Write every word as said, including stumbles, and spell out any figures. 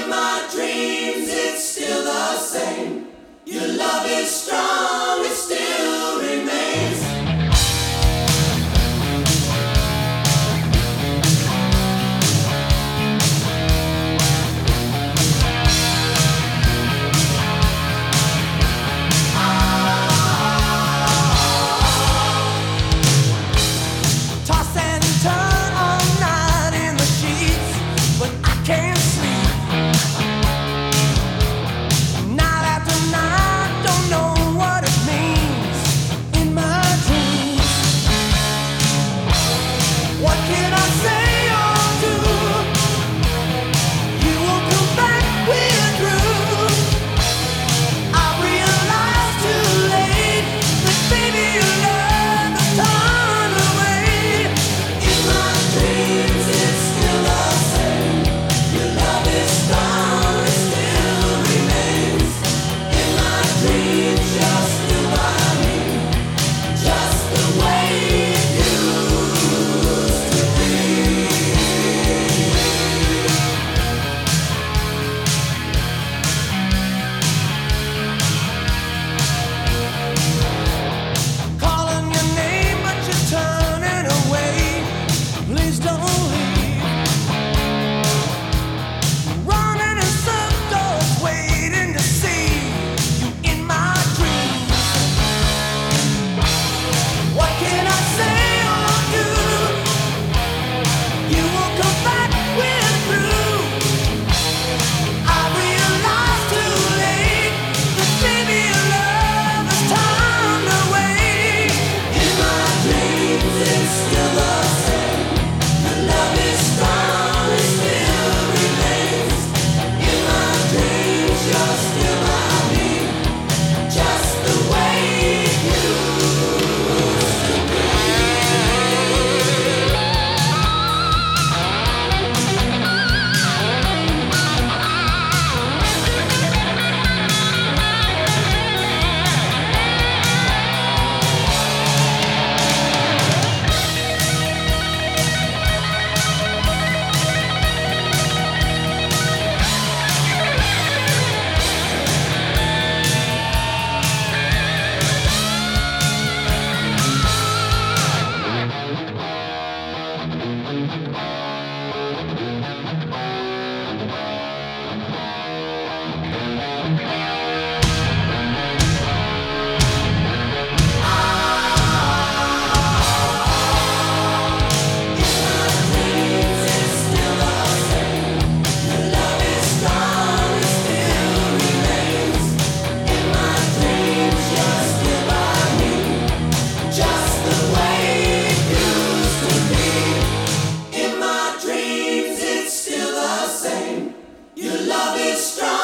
my dreams, it's still the same. Your love is strong, it still remains. Toss and turn all night in the sheets, but I can't sleep. Night after night, don't know what it means in my dreams. What can I say or do? You won't come back, we're through. I realize too late that baby your love has turned away. In my dreams, it's still the same. Your love is strong, it still remains. In my dreams, you're still by me, just the way it used to be. Calling your name, but you're turning away. Please don't leave. Running in circles, waiting to see you in my dreams. What can I say or do? You won't come back, we're through. I realize too late that baby your love has turned away. In my dreams, it's still the same. Your love is strong, it still remains. In my dreams, you're still by me, just the way it used to be. Your love is strong.